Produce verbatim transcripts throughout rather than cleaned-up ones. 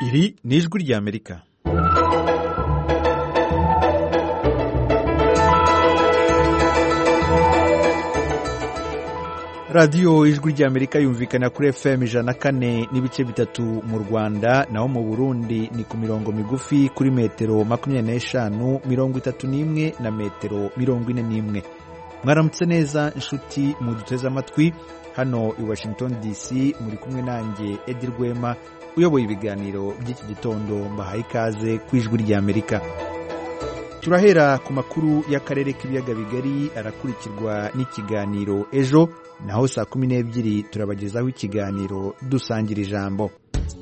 Iri ni ijwi ry'Amerika. Radiyo ijwi ry'Amerika yumvikana kuri F M ijana na kane n'ibice bitatu mu Rwanda, naho mu Burundi ni ku mirongo migufi kuri metero makumyabiri n'eshanu, mirongo itatu n'imwe na metero mirongo ine n'imwe. Mwaramutse neza inshuti muduteze amatwi, hano i Washington D C muri kumwe nanjye Edi Rwema uyoboye ibiganiro by'iki gitondo. Mbahaye ikaze ku ijwi ry'Amerika. Turahera ku makuru y'akarere k'ibiyaga bigari, arakurikirwa n'ikiganiro ejo, naho saa kumi n'ebyiri turabagezaho ikiganiro dusangira ijambo.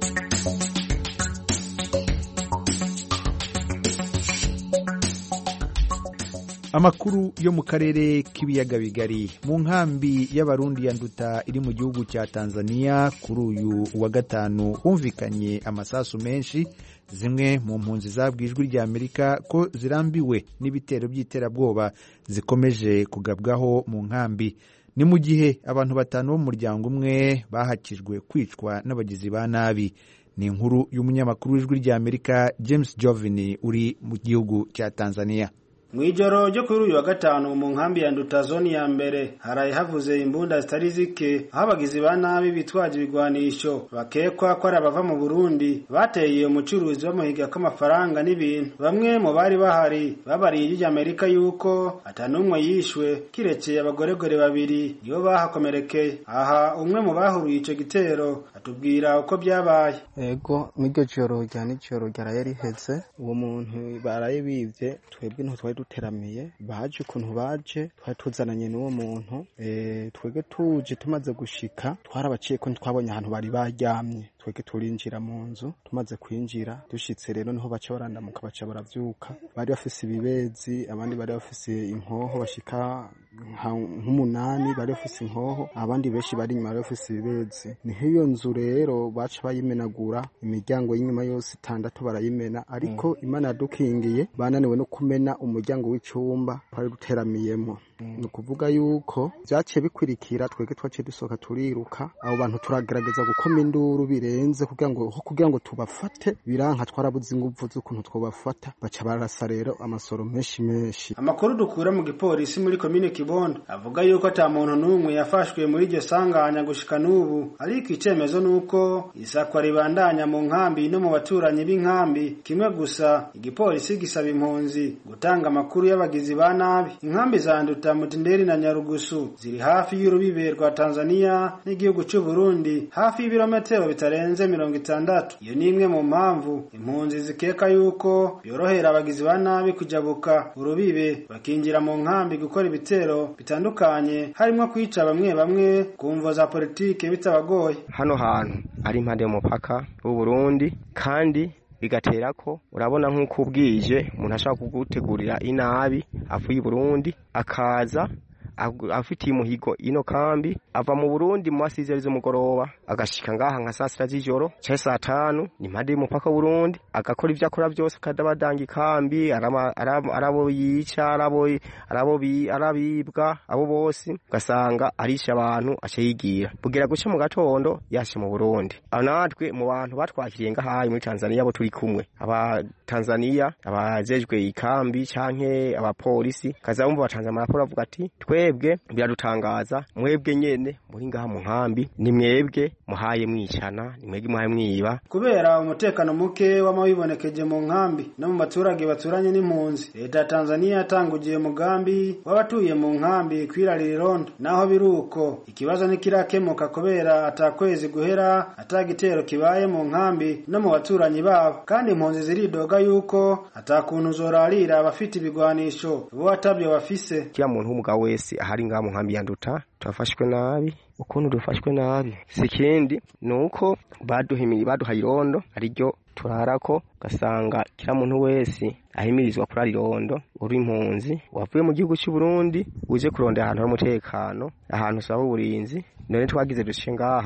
Amakuru yo mu karere k'ibiyaga bigari. Mu nkambi y'abarundi ya Nduta iri mu gihugu cya Tanzania kuri uyu wa gatanu humvikanye amasasu menshi. Zimwe mu mpunzi zabwijwe ry'Amerika ko zirambiwe n'ibitero by'iterabwoba zikomeje kugabwaho mu nkambi. Ni mu gihe abantu batanu bo mu muryango umwe bahakijwe kwicwa n'abagizi ba nabi. Ni inkuru y'umunyamakuru w'ijwi ry'Amerika James Jovini uri mu gihugu cya Tanzania. Mwijoro ryo kuri uyu wa gatanu mu nkambi ya Nduta zone ya mbere haraye havuze imbunda zitari zike, aho abagizi ba nabi bitwaje ibigwanisho bakekwa ko ari abava mu Burundi bateye umucuruzi bamuhiga k'amafaranga n'ibintu. Bamwe mu bari bahari babariye ijwi ry'Amerika yuko atanumwe yishwe kiretse abagoregore babiri nibo bahakomerekeye. Aha umwe mu bahuruye ico gitero atubwira uko byabaye. Ego miryo joro rya nijoro ryaraye riheze, uwo muntu baraye bivye, twebwe nto twari duteramiye, baje ukuntu baje twari tuzananye n'uwo muntu. eh twege tuje tumaze gushika twarabaciye ko twabonye ahantu bari baryamye, twege turinjira mu nzu. Tumaze kwinjira dushitse rero niho baca barandamuka baca baravyuka, bari bafise ibibezi, abandi bari bafise inkoho bashika nk'umunani, bari bafise inkoho, abandi benshi bari inyuma bari bafise ibibezi. Niho iyo nzu rero baca bayimenagura, imiryango y'inyuma yose itandatu barayimena, ariko mm. Imana yadukingiye bananiwe no kumena umuryango w'icumba twari duteramiyemo. Mm. Ni ukuvuga yuko vyaciye bikwirikira, twege twaciye dusohoka turiruka, abo bantu turagerageza gukoma induru birenze kugira ngo kugira ngo tubafate, biranka twarabuze inguvu z'ukuntu twobafata, baca barasa rero amasoro menshi menshi. Amakuru dukura mu gipolisi muri komine Kibondo avuga yuko ata muntu n'umwe yafashwe muri iryo sanganya gushika n'ubu, ariko icemezo nuko isakwa ribandanya mu nkambi no mu baturanyi b'inkambi. Kimwe gusa, igipolisi gisaba impunzi gutanga amakuru y'abagizi ba nabi. Inkambi za Nduta, Mutenderi na Nyarugusu ziri hafi y'urubibe rwa Tanzania n'igihugu cy'u Burundi, hafi y'ibirometero bitarenze mirongo itandatu. Iyo ni imwe mu mpamvu impunzi zikeka yuko byorohera abagizi ba nabi kujabuka urubibe bakinjira mu nkambi gukora ibitero bitandukanye, harimo kwica bamwe bamwe ku mvo za politike bitabagoye. Hano hantu ari impande y'umupaka w'u Burundi, kandi bigatera ko urabona nk'uko ubwije umuntu ashaka kugutegurira inabi avuye i Burundi akaza afitiye umuhigo ino kambi, ava mu Burundi mu masizeri z'umugoroba agashika ngaha nka saa sita z'ijoro cyangwa saa tanu, ni impande y'umupaka w'u Burundi, agakora ivyo akora byose, akadabadanga ikambi, arabo yica, arabo arabo arabibwa, abo bose ugasanga arisha abantu aca yigira bugera guca mu gatondo yashe mu Burundi. Anatwe mu bantu batwakiriye ngahaye muri Tanzania bo turi kumwe, aba Tanzania abajejwe ikambi canke abapolisi, kazabumva batanze amaraporo avuga ati twebwe biradutangaza, mwebwe nyene muri ngaha mu nkambi ni mwebwe muhaye mwicana, ni mwebwe muhaye mwiba. Kubera umutekano muke w'amabibonekeje mu nkambi no mu baturage baturanye n'impunzi, leta ya Tanzania yatangugiye umugambi w'abatuye mu nkambi kwirarira irondo. Naho biruko ikibazo nikirakemuka kubera atakwezi guhera atagitero kibaye mu nkambi no mu baturanyi babo, kandi impunzi ziridoga yuko atakuntu zorarira abafite ibigwanisho bo atabyo bafise. Kila muntu w'umugabo wese ahari ngaha mu nkambi ya Nduta twafashwe nabi. Ukuntu dufashwe nabi sikindi nuko baduhimiri baduhaye irondo ariryo turarako, gasanga kila muntu wese ahimirizwa kurara irondo. Uri impunzi wavuye mu gihugu cy'u Burundi uje kurondera ahantu h'umutekano, ahantu usaba uburinzi, none twagize dushe ngaha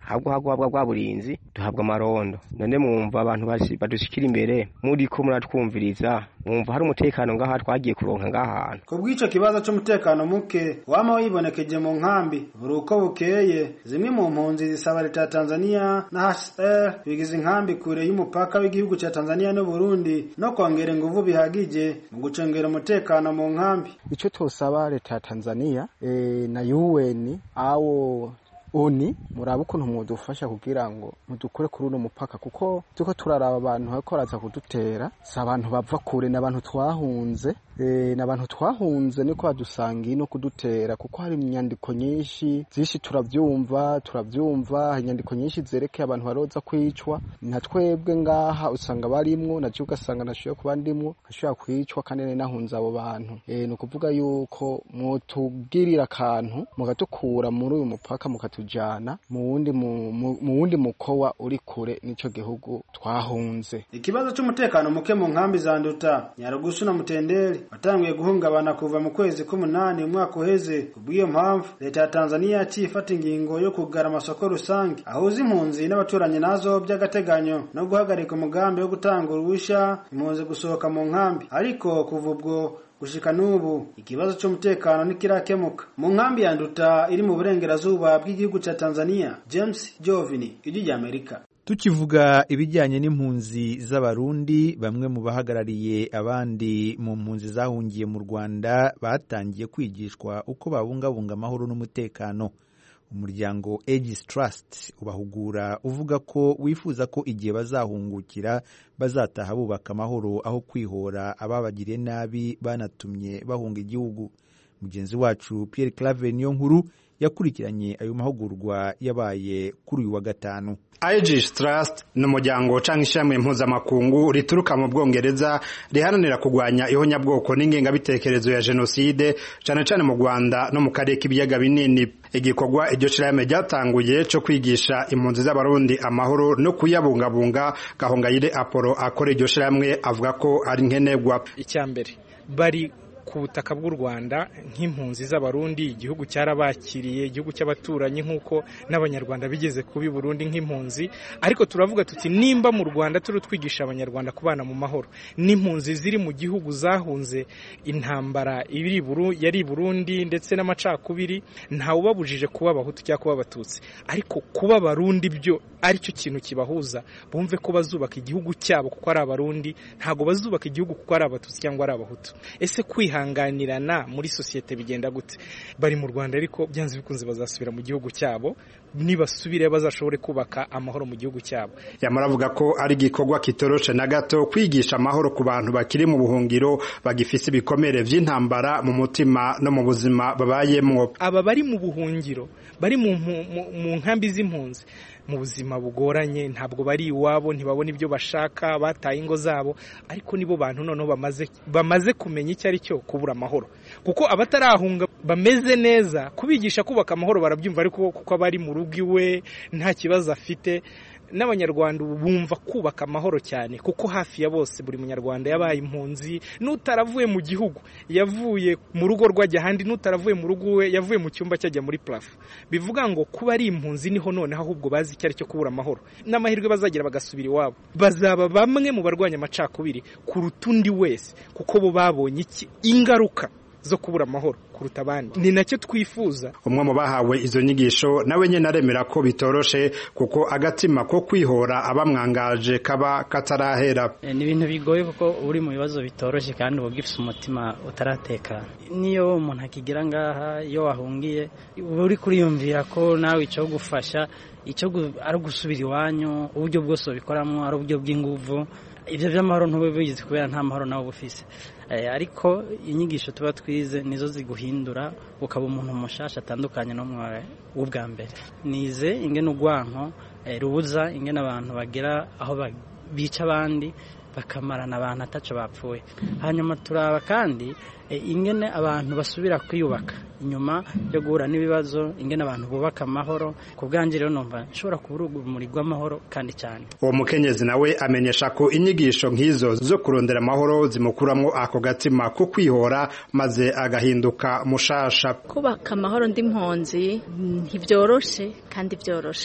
ahubwo hagwa bwa burinzi duhabwa amarondo. None mwumva abantu badushikira imbere muri ko muratwumviriza mwumva hari umutekano ngaha twagiye kuronka ngahantu. Ku bw'ico kibazo c'umutekano muke wama wibonekeje mu nkambi buri uko bukeye, zimwe mu mpunzi zisaba leta ya Tanzania na H C R bigize inkambi kure y'umupaka w'igihugu ca Tanzania no Burundi no kongera inguvu bihagije mu gucengera umutekano mu nkambi. Ico tosaba leta ya Tanzania e, na U N awo oni muraba ukuntu mudufasha kugira ngo mudukure kuri uno mupaka, kuko tuko turaraba abantu bakoraza kudutera si abantu bava kure, n'abantu twahunze e, n'abantu twahunze niko badusanga no kudutera, kuko hari inyandiko nyinshi zishi turavyumva turavyumva inyandiko nyinshi zerekeye abantu baroza kwicwa, na twebwe ngaha usanga barimwo na cyuga sanga nashoye kubandimwo ashobora kwicwa kandi nahunze abo bantu. E, no kuvuga yuko mutugirira akantu mugatukura muri uyu mupaka mukatu jana mu wundi mu wundi mukowa uri kure nico gihugu twahunze. Ikibazo cy'umutekano muke mu nkambi za Nduta, Nyarugusu na Mutenderi watangiye guhungabana kuva mu kwezi k'umunani umwaka uheze. Kubwiyo mpamvu leta ya Tanzania cyifata ingingo yo kugara amasoko rusange ahuza impunzi n'abaturanyi nazo by'agateganyo no guhagarika umugambi wo gutanga uruhusha impunzi gusohoka mu nkambi. Ariko kuva ubwo gushika nubu ikibazo cy'umutekano nikirakemuka mu nkambi ya Nduta iri mu burengerazuba bw'igihugu ca Tanzania. James Jovini, Ijwi Amerika. Tukivuga ibijyanye n'impunzi z'abarundi, bamwe mu bahagarariye abandi mu mpunzi zahungiye mu Rwanda batangiye kwigishwa uko babungabunga amahoro n'umutekano. Umuryango Aegis Trust ubahugura uvuga ko wifuza ko igihe bazahungukira bazataha bubaka amahoro aho kwihora ababagiriye nabi banatumye bahunga igihugu. Mugenzi wacu Pierre Claver Niyonkuru yakurikiranye ayo mahugurwa yabaye kuri uyu wa gatanu. Aegis Trust n'umuryango canke ishamwe mpuzamakungu rituruka mu Bwongereza riharanira kugwanya ihonyabwoko n'ingengabitekerezo ya jenoside cane cane mu Rwanda no mu karere k'ibiyaga binini. Igikorwa iryo shirahamwe ryatanguye cyo kwigisha impunzi z'abarundi amahoro no kuyabungabunga. Gahongayire Apollo akora iryo shirahamwe avuga ko ari nkenerwa. Icyambere bari ku butaka bw'u Rwanda nk'impunzi z'abarundi, igihugu cyarabakiriye, igihugu cy'abaturanyi nk'uko n'abanyarwanda bigeze kubi Burundi nk'impunzi. Ariko turavuga tuti nimba mu Rwanda turi twigisha abanyarwanda kubana mu mahoro n'impunzi ziri mu gihugu zahunze intambara ibiri buru yari Burundi ndetse n'amacakubiri, nta ubabujije kuba abahutu cyangwa kuba abatutsi, ariko kuba abarundi byo ari cyo kintu kibahuza. Bumve ko bazubaka igihugu cyabo kuko ari abarundi, ntago bazubaka igihugu kuko ari abatutsi cyangwa ari abahutu. Ese kwihanganirana muri societe bigenda gute? Bari mu Rwanda ariko byanze bikunze bazasubira mu gihugu cyabo, nibasubire bazashobore kubaka amahoro mu gihugu cyabo. Yamaravuga ko ari gikorwa kitoroshe na gato kwigisha amahoro ku bantu bakiri mu buhungiro bagifise ibikomere vy'intambara mu mutima no mu buzima babayemwo. Aba bari mu buhungiro bari mu mu nkambi z'impunzi mu buzima bugoranye, ntabwo bari iwabo, ntibabona ibyo bashaka, bataye ingo zabo, ariko nibo bantu noneho bamaze bamaze kumenya icyo ari cyo kubura amahoro. Kuko abatarahunga bameze neza, kubigisha kubaka amahoro barabyumva, ariko kuko abari mu rugo iwe nta kibazo afite. N'abanyarwanda bumva kubaka amahoro cyane, kuko hafi ya bose buri munyarwanda yabaye impunzi, n'utaravuye mu gihugu yavuye mu rugo rwajya handi, n'utaravuye mu rugo we yavuye mu cyumba cyajya muri plafo. Bivuga ngo kuba ari impunzi niho none ahubwo bazi icyo ari cyo kubura amahoro, n'amahirwe bazagira bagasubira iwabo. Bazaba bamwe mu barwanya amacakubiri kuruta undi wese, kuko bo babonye iki ingaruka zo kubura amahoro kuruta abandi. Ni nacyo twifuza. Umwe mu bahawe izo nyigisho nawe nyene aremera ko bitoroshe, kuko agatima ko kwihora abamwangaje kaba katarahera. E, ni ibintu bigoye kuko uri mu bibazo bitoroshe kandi ubugifise umutima utarateka. Niyo umuntu akigira ngaha iyo wahungiye uri kuriyumvira ko nawe ico gufasha ico ari gusubira iwanyu, uburyo bwose bikoramo ari uburyo bw'inguvu. Ibyo by'amahoro ntube bigize kubera nta mahoro nawe bufise. E, ariko inyigisho tuba twize nizo ziguhindura ukaba umuntu mushasha atandukanye no mwawe ubwa mbere. Nize ingene ugwanko e, rubuza ingene abantu bagera aho bica abandi bakamarana abantu ataco bapfuye. Hanyuma turaba kandi e, ingene abantu basubira kwiyubaka inyuma yo guhura n'ibibazo, ingene abantu bubaka amahoro. Ku bwanje rero numva nshobora kuburuga muri gw'amahoro kandi cyane. Uwo mukenyezi nawe amenyesha ko inyigisho nk'izo zo kurondera amahoro zimukuramwo ako gatima ko kwihora maze agahinduka mushasha. Kubaka amahoro ndi mpunzi ntivyoroshe kandi byoroshe,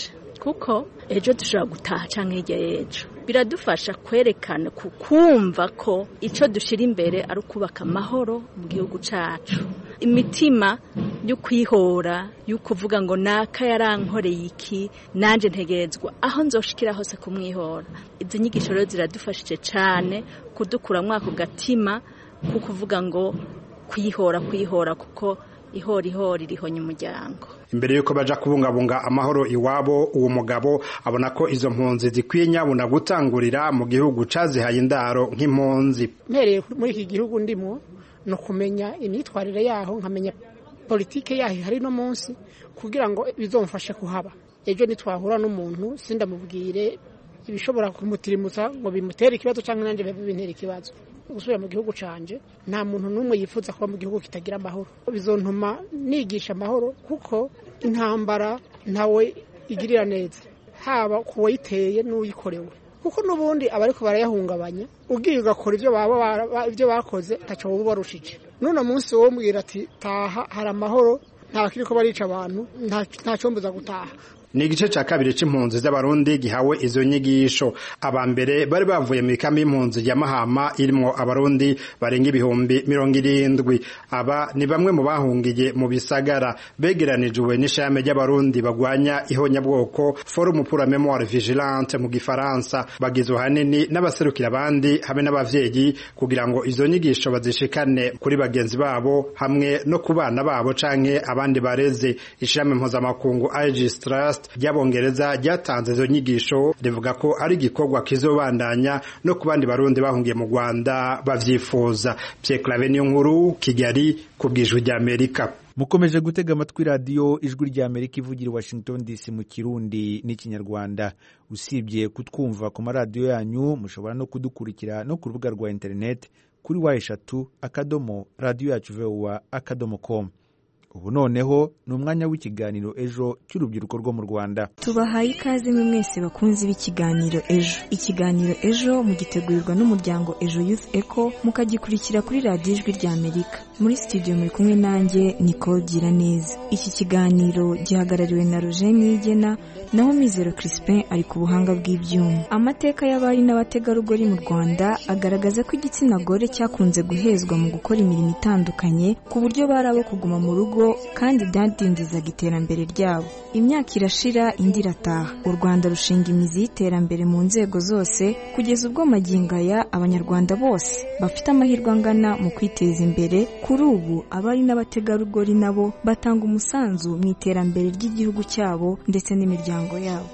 kuko ejo dushobora gutaha canke hirya y'ejo. Biradufasha kwerekana kukumva ko ico dushira imbere ari ukubaka amahoro mu gihugu cacu. Imitima yo kwihora yo kuvuga ngo naka yarankoreye iki nanje ntegerezwa aho nzoshikira hose kumwihora. Izo nyigisho rero ziradufashije cyane kudukura mwako gatima ku kuvuga ngo kwihora kwihora kuko ihora ihora irihonya umuryango. Imbere yuko baja kubungabunga amahoro iwabo, uwo mugabo abona ko izo mpunzi zikwiye nyabuna gutangurira mu gihugu cazihaye indaro nk'impunzi. Mpereye muri iki gihugu ndimo no kumenya imyitwarire yaho, nkamenya politike yaho hari no munsi kugira ngo bizomfashe kuhaba. Ejo nitwahura n'umuntu sindamubwire ibishobora kumutirimutsa ngo bimutere ikibazo cyangwa nanje bibintera ikibazo. Gusubira mu gihugu canje nta muntu numwe yifuza kuba mu gihugu kitagira amahoro. Bizontuma nigisha amahoro kuko intambara ntawe igirira neza, haba kuwayiteye n'uyikorewe, kuko nubundi abariko barayahungabanya ugiye ugakora ivyo baba ivyo bakoze taco bo barushije. None munsi wo mbwira ati taha hari amahoro, nta kiriko barica abantu, nta cyombuza gutaha. Ni igice ca kabiri c'impunzi z'abarundi gihawe izo nyigisho. Abambere bari bavuye mu kambi y'impunzi ya Mahama irimwo abarundi barenga ibihumbi mirongo irindwi. Aba ni bamwe mu bahungiye mu bisagara begeranijwe n'ishame ry'abarundi bagwanya ihonyabwoko Forum pour la mémoire vigilante mu gifaransa. Bagizwe hanini n'abaserukira abandi hamwe n'abavyeyi kugira ngo izo nyigisho bazishikane kuri bagenzi babo hamwe no ku bana babo canke abandi bareze. Ishame mpuzamakungu I G Trust ry'abongereza ryatanze izo nyigisho rivuga ko ari igikorwa kizobandanya no ku bandi barundi bahungiye mu Rwanda bavyifuza. Pierre Claver Nkuru, Kigali, ku bw'Ijwi ry'Amerika. Mukomeje gutega amatwi radio Ijwi ry'Amerika ivugira i Washington D C mu Kirundi n'Ikinyarwanda. Usibye kutwumva ku maradiyo yanyu, mushobora no kudukurikira no ku rubuga rwa internet kuri wa eshatu akadomo radio yacu voa akadomo com. Ubu noneho ni umwanya w'ikiganiro ejo cy'urubyiruko rwo mu Rwanda. Tubahaye ikaze mwe mwese bakunzi b'ikiganiro ejo. Ikiganiro ejo mugitegurirwa n'umuryango Ejo Youth Echo, mukagikurikira kuri radio Ijwi ry'Amerika. Muri studio muri kumwe nanjye Nicole Giraneza. Iki kiganiro gihagarariwe na Roger Nigena, naho Mizero Crispin ari ku buhanga bw'ibyuma. Amateka y'abari n'abategarugori mu Rwanda agaragaza ko igitsina gore cyakunze guhezwa mu gukora imirimo itandukanye ku buryo barabo kuguma mu rugo kandi byadindizaga iterambere ryabo. Imyaka irashira indi irataha. U Rwanda rushinga imizi y'iterambere mu nzego zose kugeza ubwo magingo aya abanyarwanda bose bafite amahirwe angana mu kwiteza imbere. Kuri ubu abari n'abategarugori nabo batanga umusanzu mu iterambere ry'igihugu cyabo ndetse n'imiryango yabo.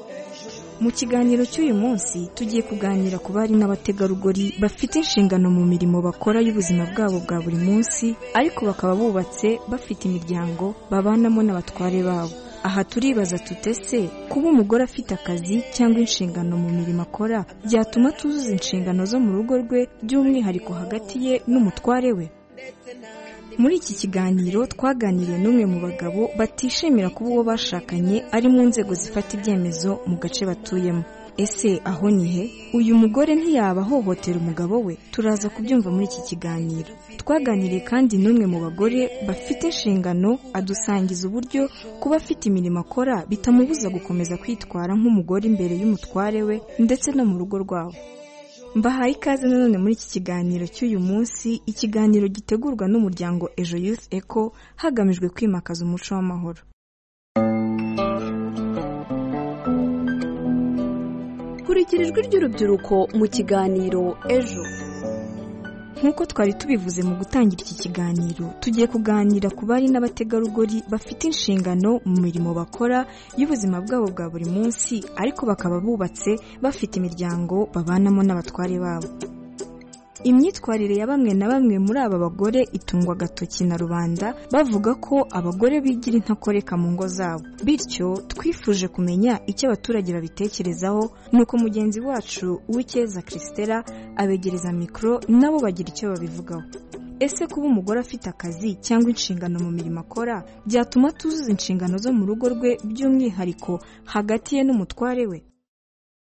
Mu kiganiro cy'uyu munsi tugiye kuganira ku bari n'abategarugori bafite inshingano mu mirimo bakora y'ubuzima bwabo bwa buri munsi, ariko bakaba bubatse bafite imiryango babanamo n'abatware babo. Aha turibaza tutese kuba umugore afite akazi cyangwa inshingano mu mirimo akora byatuma tuzuza inshingano zo mu rugo rwe, by'umwihariko hagati ye n'umutware we. Muri iki kiganiro twaganiriye n'umwe mu bagabo batishimira kuba uwo bashakanye ari mu nzego zifata ibyemezo mu gace batuyemo. Ese aho ni he? Uyu mugore ntiyaba ahohotera umugabo we? Turaza kubyumva muri iki kiganiro. Twaganiriye kandi n'umwe mu bagore bafite inshingano, adusangiza uburyo kuba afite imirimo akora bitamubuza gukomeza kwitwara nk'umugore imbere y'umutware we ndetse no mu rugo rwabo. Mbahaye ikaze nanone muri iki kiganiro cy'uyu munsi, ikiganiro gitegurwa n'umuryango Ejo Youth Echo hagamijwe kwimakaza umuco w'amahoro. Kurikira ijwi ry'urubyiruko mu kiganiro ejo. Nk'uko twari tubivuze mu gutangira iki kiganiro, tugiye kuganira ku bari n'abategarugori bafite inshingano mu mirimo bakora y'ubuzima bwabo bwa buri munsi, ariko bakaba bubatse bafite imiryango babanamo n'abatware babo. Imyitwarire ya bamwe na bamwe muri aba bagore itungwa agatoki na rubanda bavuga ko abagore bigira intakoreka mu ngo zabo. Bityo twifuje kumenya icyo abaturage babitekerezaho, nuko mugenzi wacu Uwikeza Christella abegereza mikro nabo bagira icyo babivugaho. Ese kuba umugore afite akazi cyangwa inshingano mu mirimo akora byatuma tuzuza inshingano zo mu rugo rwe, by'umwihariko hagati ye n'umutware we?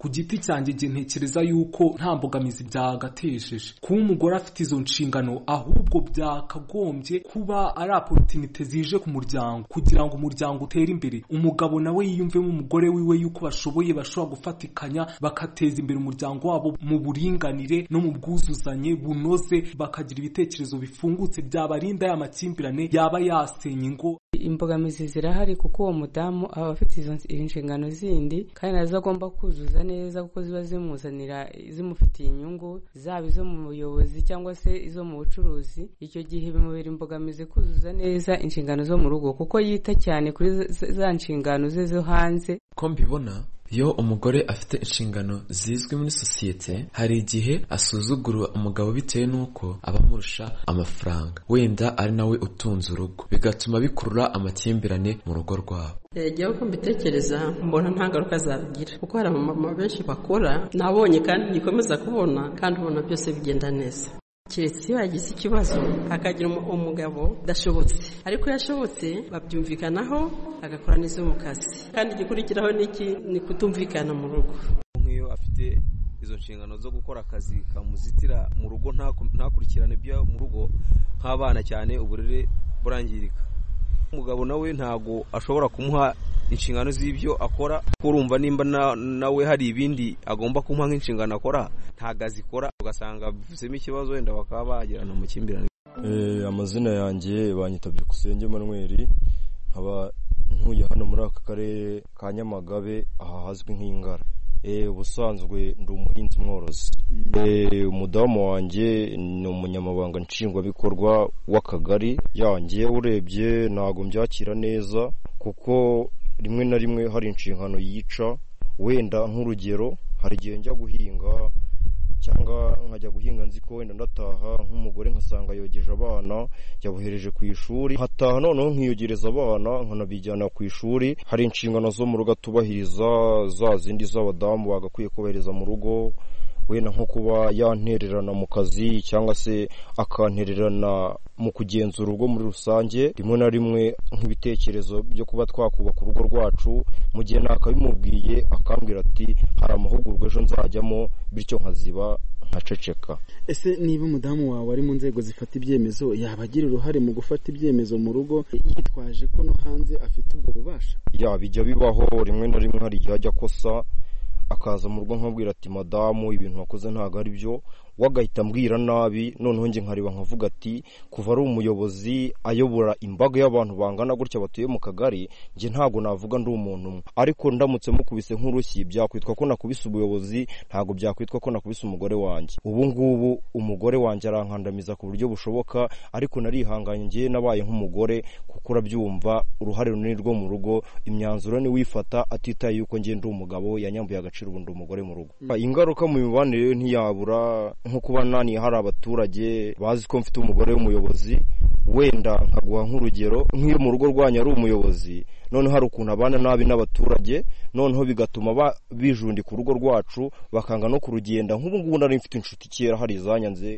ku giti cyanjye je ntekereza yuko nta mbogamizi byagatejeje kuba umugore afite izo nshingano, ahubwo byakagombye kuba ari opportunity zije ku muryango kugira ngo umuryango utere imbere, umugabo nawe yiyumvemo umugore wiwe yuko bashoboye bashobora gufatikanya bakateza imbere umuryango wabo mu buringanire no mu bwuzuzanye bunoze, bakagira ibitekerezo bifungutse byabarinda ya makimbirane yaba yasenya ingo. Imbogamizi zirahari kuko uwo mudamu aba afite izo inshingano zindi kandi nazo agomba kuzuza neza kuko ziba zimuzanira zimufitiye inyungu, zaba izo mu buyobozi cyangwa se izo mu bucuruzi. Icyo gihe bimubera imbogamizi kuzuza neza inshingano zo mu rugo kuko yita cyane kuri za nshingano ze zo hanze. Ko mbibona iyo umugore afite inshingano zizwi muri sosiyete, hari igihe asuzugura umugabo bitewe n'uko aba amurusha amafaranga, wenda ari nawe utunze urugo, bigatuma bikurura amakimbirane mu rugo rwabo. Ejya uko mbitekereza mbona nta ngaruka zabigira kuko hari abamama benshi bakora nabonye kandi gikomeza kubona kandi ubona byose bigenda neza. Kiretse iyo yagize ikibazo akagira umugabo dashobotse, ariko yashobotse babyumvikanaho agakora n'izo mu kazi, kandi igikurikiraho niki ni kutumvikana mu rugo. Nk'iyo afite izo nshingano zo gukora akazi kamuzitira mu rugo ntakurikirane ibyo mu rugo nk'abana cyane, uburere burangirika. Umugabo nawe ntago ashobora kumuha inshingano z'ibyo akora, kurumva nimba nawe hari ibindi agomba kumuha nk'inshingano akora ntago azikora, ugasanga bivuzemo ikibazo wenda bakaba bagirana amakimbirane. Eh, amazina yanjye banyita Byukusenge Emmanuel, nkaba ntuye hano muri aka karere ka Nyamagabe aha hazwi nk'Ingara. Eh, ubusanzwe ndi umuhinzi mworozi. Eh, umudamu wanjye ni umunyamabanga nshingwabikorwa w'akagari yanjye. Urebye ntago mbyakira neza kuko rimwe na rimwe hari inshingano yica, wenda nk'urugero hari igihe njya guhinga cyangwa nkajya guhinga nzi ko wenda ndataha nk'umugore nkasanga yogeje abana yabohereje ku ishuri, hataha noneho nkiyogereza abana nkanabijyana ku ishuri. Hari inshingano zo mu rugo atubahiriza, za zindi z'abadamu bagakwiye kubahiriza mu rugo, wenda nko kuba yantererana mu kazi cyangwa se akantererana mu kugenzura urugo muri rusange. Rimwe na rimwe nk'ibitekerezo byo kuba twakubaka urugo rwacu, mu gihe nakabimubwiye akambwira ati hari amahugurwa ejo nzajyamo, bityo nkaziba nkaceceka. Ese niba umudamu wawe ari mu nzego zifata ibyemezo, yabagira uruhare mu gufata ibyemezo mu rugo yitwaje ko no hanze afite ubwo bubasha? Ya, bijya bibaho rimwe na rimwe, hari igihe ajya kosa akaza mu rugo nkabwira ati madamu ibintu wakoze ntago ari byo, wagahita mbwira nabi, noneho nje nkareba nkavuga ati kuva ari umuyobozi ayobora imbaga y'abantu bangana gutya batuye mu kagari, nje ntago navuga ndi umuntu umwe, ariko ndamutse mukubise nk'urushyi byakwitwa ko nakubise ubuyobozi, ntago byakwitwa ko nakubise umugore wanjye. Ubu ngubu umugore wanjye arankandamiza ku buryo bushoboka, ariko narihanganye ngiye nabaye nk'umugore kuko urabyumva uruhare runini rwo mu rugo, imyanzuro ni wifata atitaye yuko ngiye ndi umugabo yanyambuye agaciro ubundi umugore mu rugo. Ingaruka mu mibanire ntiyabura, nko kuba nani hari abaturage bazi ko mfite umugore w'umuyobozi, wenda nkaguha nk'urugero nk'iyo mu rugo rwanyu ari umuyobozi, noneho hari ukuntu abana nabi n'abaturage, noneho bigatuma bijundika urugo rwacu bakanga no kurugenda. Nk'ubu ngubu nari mfite inshuti kera hari izanyanze.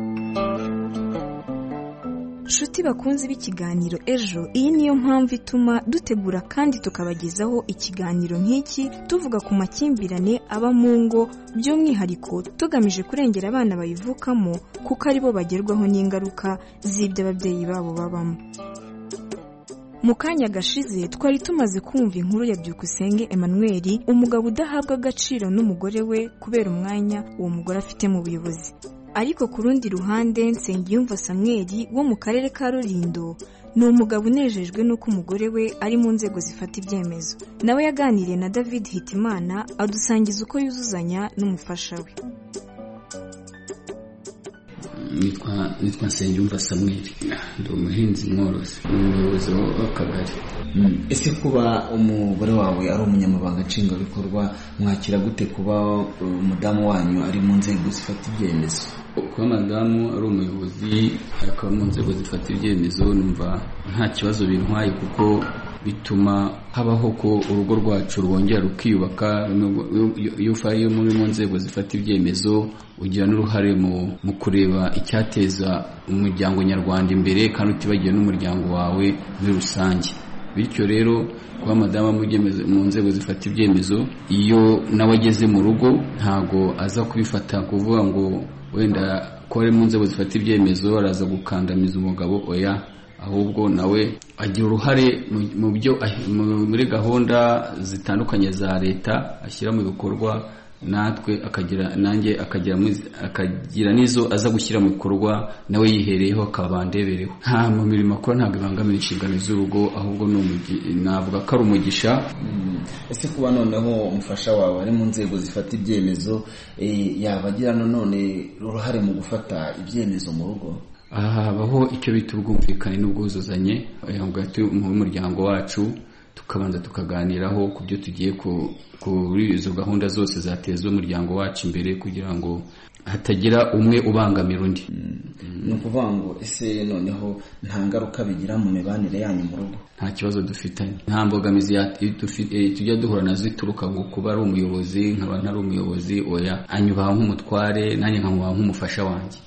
Nshuti bakunze b'ikiganiro Ejo, iyi niyo mpamvu ituma dutegura kandi tukabagezaho ikiganiro nk'iki, tuvuga ku makimbirane aba mu ngo, by'umwihariko tugamije kurengera abana bayivukamo kuko aribo bagerwaho n'ingaruka z'ibyo ababyeyi babo babamo. Mu kanya gashize twari tumaze kumva inkuru ya Byukusenge Emmanuel, umugabo udahabwa agaciro n'umugore we kubera umwanya uwo mugore afite mu buyobozi. Ariko ku rundi ruhande Nsengiyumva Samuel wo mu karere ka Rulindo ni umugabo unejejwe n'uko umugore we ari mu nzego zifata ibyemezo. Nawe yaganiriye na David Hitimana adusangiza uko yuzuzanya n'umufasha we. Nitwa nitwa Nsengiyumva Samuel, ndi umuhinzi mworozi, umuyobozi w'akagari. Ese kuba umugore wawe ari umunyamabanga nshingwabikorwa, mwakira gute kuba umudamu wanyu ari mu nzego zifata ibyemezo? Kuba madamu ari umuyobozi akaba mu nzego zifata ibyemezo numva nta kibazo bintwaye, kuko bituma habaho ko urugo rwacu rwongera rukiyubaka. Iyo ufaye muri mu nzego zifata ibyemezo ugira n'uruhare mu kureba icyateza umuryango nyarwanda imbere, kandi utibagiwe n'umuryango wawe muri rusange. bityo rero kuba madamu mu nzego zifata ibyemezo iyo nawe ageze mu rugo ntago aza kubifata kuvuga ngo wenda ko ari mu nzego zifata ibyemezo araza gukandamiza umugabo, oya, ahubwo nawe agira uruhare mu byo muri gahunda zitandukanye za leta ashyira mu bikorwa, natwe akagira nanjye akagira akagira nizo aza gushyira mu bikorwa nawe yihereyeho akabandebereho. Nta mu mirimo akora ntabwo ibangamira inshingano z'urugo, ahubwo navuga ko ari umugisha. Ese kuba noneho umufasha wawe ari mu nzego zifata ibyemezo yabagira none uruhare mu gufata ibyemezo mu rugo? Aha habaho icyo bita ubwumvikane n'ubwuzuzanye hagati mu muryango wacu, tukabanza tukaganiraho ku byo tugiye kuri izo gahunda zose zateza umuryango wacu imbere kugira ngo hatagira umwe ubangamira undi. Ni ukuvuga ngo ese noneho nta ngaruka bigira mu mibanire yanyu mu rugo? Nta kibazo dufitanye, nta mbogamizi tujya duhura nazo zituruka ngo kuba ari umuyobozi nkaba ntari umuyobozi, oya, anyubaha nk'umutware nanjye nkamubaha nk'umufasha wanjye.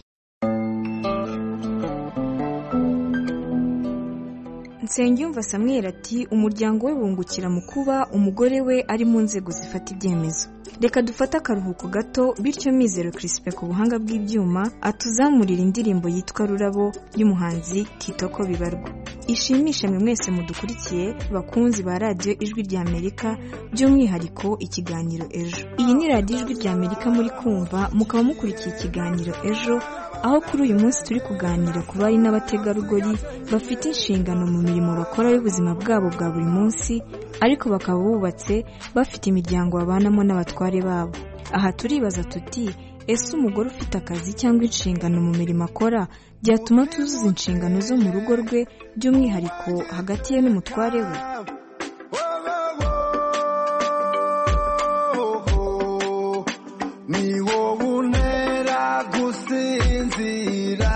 Nsengiyumva Samuel ati umuryango we wungukira mu kuba umugore we ari mu nzego zifata ibyemezo. Reka dufate akaruhuko gato, bityo Mizero Crispin ku buhanga bw'ibyuma atuzamurira indirimbo yitwa Rurabo y'umuhanzi Kitoko Bibarwa. Ishimisha mwe mwese mudukurikiye bakunzi ba radio Ijwi rya Amerika, by'umwihariko ikiganiro Ejo. Iyi ni radio Ijwi rya Amerika muri kumva, mukaba mukurikiye ikiganiro Ejo, aho kuri uyu munsi turi kuganira ku bari n'abategarugori bafite inshingano mu mirimo bakora y'ubuzima bwabo bwa buri munsi, ariko bakaba bubatse bafite imiryango babanamo n'abatware babo. Aha turibaza tuti, ese umugore ufite akazi cyangwa inshingano mu mirimo akora byatuma tuzuza inshingano zo mu rugo rwe, by'umwihariko hagati ye n'umutware we? Ni wowe untera gusinzira,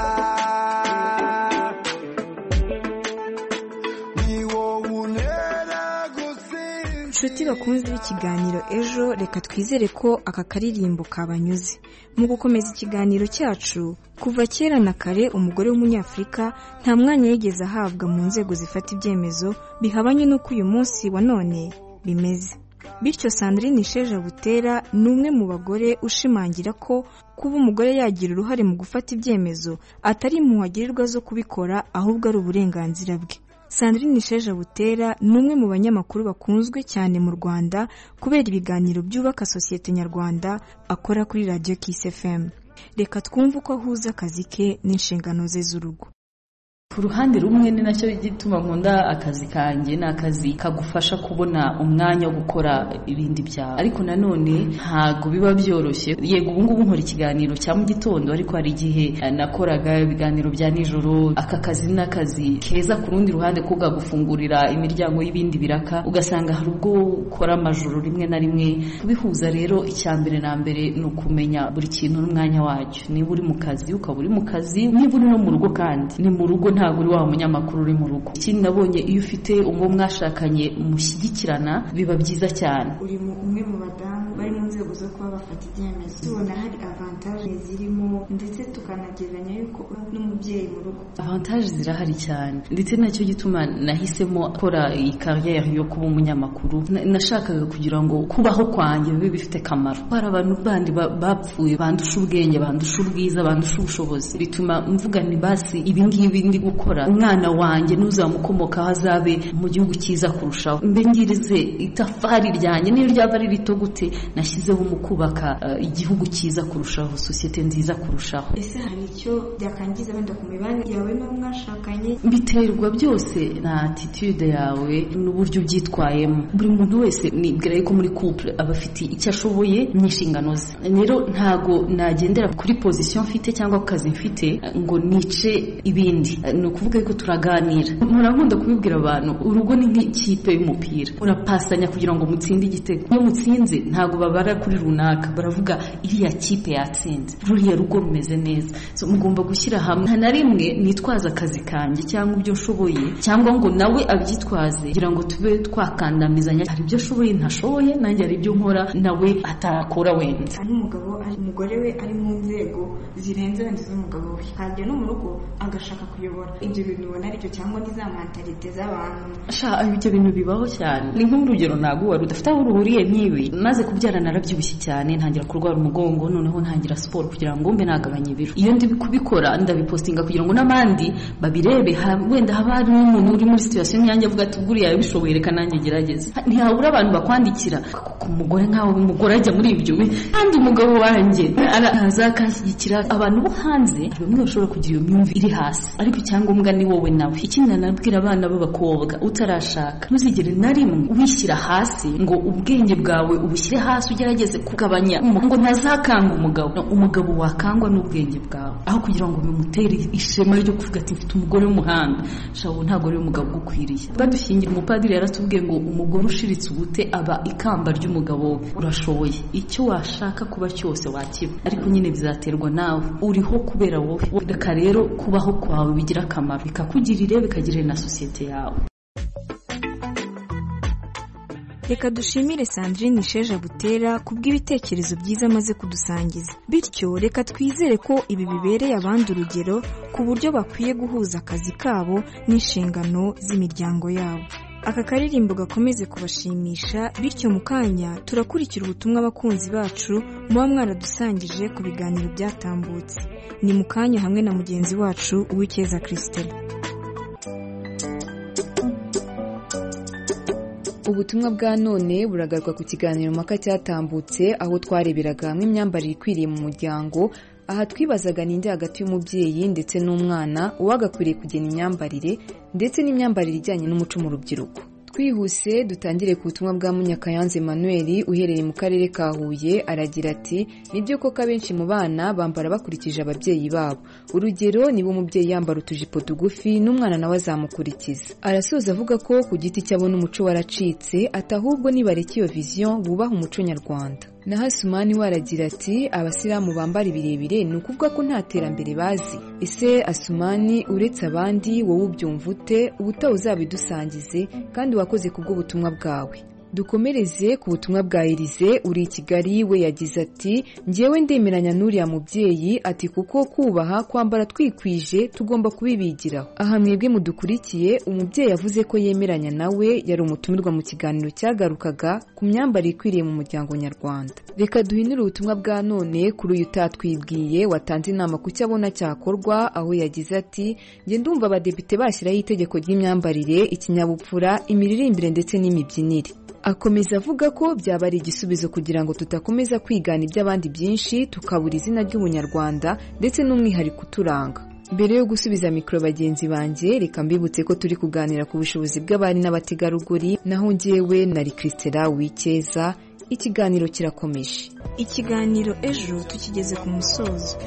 ni wowe untera gusinzira. Nshuti bakunzi b'ikiganiro Ejo, reka twizere ko aka karirimbo kabanyuze. Mu gukomeza ikiganiro cyacu, kuva kera na kare umugore w'umunyafrika nta mwanya yigeze ahabwa mu nzego zifata ibyemezo, bihabanye n'uko uyu munsi wa none bimeze. Bityo Sandrine Isheja Butera ni umwe mu bagore ushimangira ko kuba umugore yagira uruhare mu gufata ibyemezo atari impuhwe zo kubikora, ahubwo ari uburenganzira bwe. Sandrine Isheja Butera ni umwe mu banyamakuru bakunzwe cyane mu Rwanda kubera ibiganiro byubaka sosiyete nyarwanda akora kuri Radio Kiss F M. Reka twumve uko ahuza akazi ke n'inshingano ze z'urugo. Ku ruhande rumwe ni nacyo gituma nkunda akazi kanjye, na akazi kagufasha kubona umwanya wo gukora ibindi byawe, ariko nanone ntago biba byoroshye. Yego ubu ngubu nkora ikiganiro cya mu gitondo, ariko hari igihe nakoraga ibiganiro bya nijoro. Aka kazi n'akazi keza ku rundi ruhande ko gufungurira imiryango y'ibindi biraka, ugasanga hari ubwo ukora amajoro rimwe na rimwe. Kubihuza rero, icyambere na mbere ni ukumenya buri kintu n'umwanya wacyo. Niba uri mu kazi ukaba uri mu kazi, niba uri no mu rugo kandi ni mu rugo, ntabwo uri wa munyamakuru uri mu rugo. Ikindi nabonye, iyo ufite uwo mwashakanye mushyigikirana biba byiza cyane. Uri umwe mu badamu bari mu nzego zo kuba bafata ibyemezo, tubona hari avantage zirimo, ndetse tukanagereranya yuko n'umubyeyi mu rugo avantage zirahari cyane, ndetse nacyo gituma nahisemo gukora iyi carrière yo kuba umunyamakuru. Nashakaga kugira ngo kubaho kwanjye bibe bifite kamaro. Hari abantu bandi bapfuye bandusha ubwenge, bandusha ubwiza, bandusha ubushobozi, bituma mvuga ni basi ibi ngibi ndi gukora umwana wanjye n'uzamukomoka azabe mu gihugu cyiza kurushaho. Mbe ngirize itafari ryanjye niyo ryaba ari rito gute, nashyizeho mu kubaka uh, igihugu cyiza kurushaho, sosiyete nziza kurushaho. Ese hari icyo byakangiza wenda ku mibanire yawe no mwashakanye? Biterwa byose na attitude yawe n'uburyo ubyitwayemo. Buri muntu wese nibwira ko muri couple aba afite icyo ashoboye n'inshingano ze. Rero ntago nagendera kuri position mfite cyangwa kazi mfite ngo nice ibindi. Ni ukuvuga ko turaganira. Murakunda kubibwira abantu, urugo ni nk'ikipe y'umupira, urapasanya kugira ngo mutsinde igitego. Iyo mutsinze ntago babara runaka kuri runaka baravuga iriya kipe yatsinze ruriya rugo rumeze neza so mugomba gushyira hamwe nta na rimwe nitwaza akazi kanjye cyangwa ibyo nshoboye cyangwa ngo nawe abyitwaze kugira ngo tube twakandamizanya hari ibyo ashoboye ntashoboye nanjye hari ibyo nkora nawe atakora wenda n'umugabo umugore we ari mu nzego zirenze wenda z'umugabo we hajya no mu rugo agashaka kuyobora ibyo bintu ubona aricyo cyangwa ni za mentalite z'abantu sha ibyo bintu bibaho cyane ni nk'urugero ntabwo wari udafite aho uruhuriye n'ibi maze kubyara narabyibushye cyane ntangira kurwara umugongo noneho ntangira siporo kugira ngo mbe nagabanye ibiro iyo ndi kubikora ndabipostinga kugira ngo n'abandi babirebe wenda haba hari n'umuntu uri muri situation yanjye avuga ati guriya yabishoboye reka nanjye gerageze ntihabura abantu bakwandikira ku mugore nkawe umugore ajya muri ibyo kandi umugabo wanjye azakashyigikira abantu bo hanze bamwe bashobora kugira iyo myumvire iri hasi ariko icyangombwa ni wowe nawe ikindi nanabwira abana b'abakobwa utarashaka ntuzigere na rimwe wishyira hasi ngo ubwenge bwawe ubushyire hasi ugerageze kugabanya ngo ntazakanga umugabo umugabo wakangwa n'ubwenge bwawe aho kugira ngo bimutere ishema ryo kuvuga ati mfite umugore w'umuhanda shawo ntabwo ari umugabo ugukwiriye badushingira umupadiri yaratubwiye ngo umugore ushiritse ubute aba ikamba ry'umugabo urashoboye icyo washaka kuba cyose wakiba ariko nyine bizaterwa nawe uriho kubera wowe reka rero kubaho kwawe bigira akamaro bikakugirire bikagirira na sosiyete yawe. Reka dushimire Sandrine Sheja Butera kubw'ibitekerezo byiza amaze kudusangiza bityo reka twizere ko ibi bibereye abandi urugero ku buryo bakwiye guhuza akazi kabo n'inshingano z'imiryango yabo. Aka karirimbo gakomeze kubashimisha bityo mu kanya turakurikira ubutumwa abakunzi bacu muba mwaradusangije ku biganiro byatambutse ni mu kanya hamwe na mugenzi wacu Uwikeza Christelle. Ubutumwa bwa none buragarwa ku kiganiro mpaka cyatambutse aho twareberaga hamwe imyambarire ikwiriye mu muryango aha twibazaga ninde hagati y'umubyeyi ndetse n'umwana uwagakwiriye kugena imyambarire ndetse n'imyambarire ijyanye n'umuco mu rubyiruko. Twihuse dutangire ku butumwa bwa Munyakayanze Emmanuel uherereye mu karere ka Huye aragira ati nibyo koko abenshi mu bana bambara bakurikije ababyeyi babo urugero niba umubyeyi yambara utujipo tugufi n'umwana nawe azamukurikiza. Arasoza avuga ko ku giti cyabona umuco waracitse atahubwo nibareka iyo vision bubaha umuco nyarwanda. Na Hasumani waragira ati abasilamu bambara ibirebire ni ukuvuga ko nta terambere bazi. Ese Asumani uretse abandi wowe ubyumva ute ubutaha uzabidusangize kandi wakoze kubwo butumwa bwawe. Dukomereze ku butumwa bwa Elize uri i Kigali we yagize ati njyewe ndemeranya n'uriya mubyeyi ati kuko kubaha kwambara twikwije tugomba kubibigiraho. Aha mwebwe mudukurikiye umubyeyi yavuze ko yemeranya nawe yari umutumirwa mu kiganiro cyagarukaga ku myambarire ikwiriye mu muryango nyarwanda. Reka duhinure ubutumwa bwa none kuri uyu utatwibwiye watanze inama ku cyabona cyakorwa aho yagize ati nge ndumva abadepite bashyiraho itegeko ry'imyambarire ikinyabupfura imiririmbire ndetse n'imibyinire. Akomeza avuga ko byaba ari igisubizo kugira ngo tutakomeza kwigana iby'abandi byinshi tukabura izina ry'ubunyarwanda ndetse n'umwihariko uturanga. Mbere yo gusubiza mikoro bagenzi banjye reka mbibutse ko turi kuganira ku bushobozi bw'abari n'abategarugori naho njyewe nari Christelle Uwikeza. Ikiganiro kirakomeje. Ikiganiro ejo tukigeze ku musozo.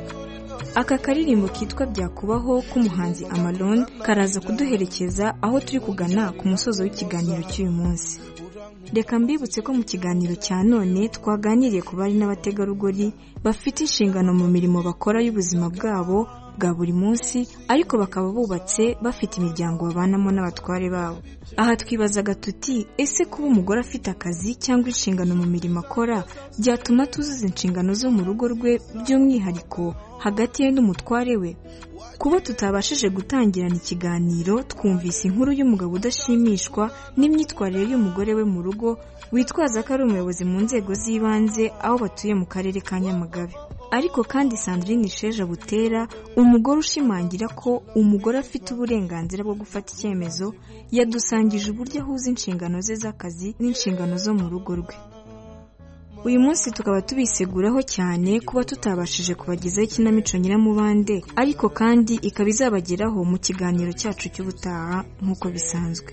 Aka karirimbo kitwa byakubaho k'umuhanzi Amalon karaza kuduherekeza aho turi kugana ku musozo w'ikiganiro cy'uyu munsi. Reka mbibutse ko mu kiganiro cya none twaganiriye ku bari n'abategarugori bafite inshingano mu mirimo bakora y'ubuzima bwabo bwa buri munsi ariko bakaba bubatse bafite imiryango babanamo n'abatware babo. Aha twibazaga tuti ese kuba umugore afite akazi cyangwa inshingano mu mirimo akora byatuma tuzuza inshingano zo mu rugo rwe by'umwihariko hagati ye n'umutware we. Kuba tutabashije gutangirana ikiganiro twumvise inkuru y'umugabo udashimishwa n'imyitwarire y'umugore we mu rugo witwaza ko ari umuyobozi mu nzego z'ibanze aho batuye mu karere ka Nyamagabe. Ariko kandi Sandrine Sheja Butera umugore ushimangira ko umugore afite uburenganzira bwo gufata icyemezo yadusangije uburyo ahuza inshingano ze z'akazi n'inshingano zo mu rugo rwe. Uyu munsi tukaba tubiseguraho cyane kuba tutabashije kubagezaho ikinamico Nyiramubande ariko kandi ikaba izabageraho mu kiganiro cyacu cy'ubutaha nk'uko bisanzwe.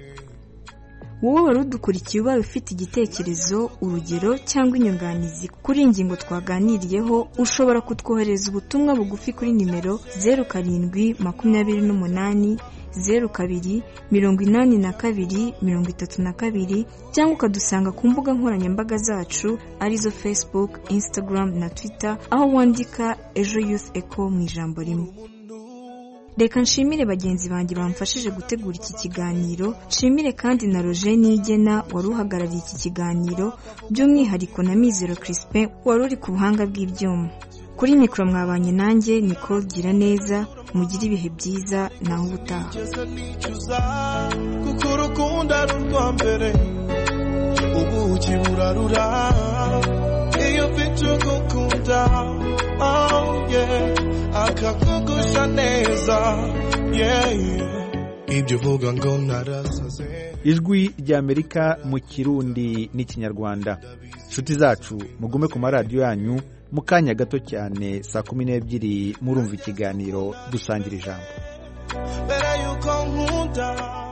Wowe wari udukurikiye ubaye ufite igitekerezo urugero cyangwa inyunganizi kuri ingingo twaganiriyeho ushobora kutwohereza ubutumwa bugufi kuri nimero zeru karindwi makumyabiri n'umunani zeru kabiri mirongo inani na kabiri mirongo itatu na kabiri cyangwa ukadusanga ku mbuga nkoranyambaga zacu arizo Facebook, Instagram na Twitter aho wandika Ejo Youth Echo mu ijambo rimwe. Reka nshimire bagenzi banjye bamfashije gutegura iki kiganiro, nshimire kandi na Roger Nigena wari uhagarariye iki kiganiro, by'umwihariko na Mizero Crispin wari uri ku buhanga bw'ibyuma. Kuri mikoro mwabanye nanjye Nicole Giraneza, mugire ibihe byiza naho ubutaha. kuko urukundo ari urwa mbere ubuki burarura iyo mfite ugukunda oh yeah akakugusha neza yeah yeah ibyo vuga ngo narasaze. Ijwi ry'Amerika mu Kirundi n'ikinyarwanda. Inshuti zacu mugume ku maradiyo yanyu, mu kanya gato cyane saa kumi n'ebyiri murumva ikiganiro dusangira ijambo. Mbere yuko nkunda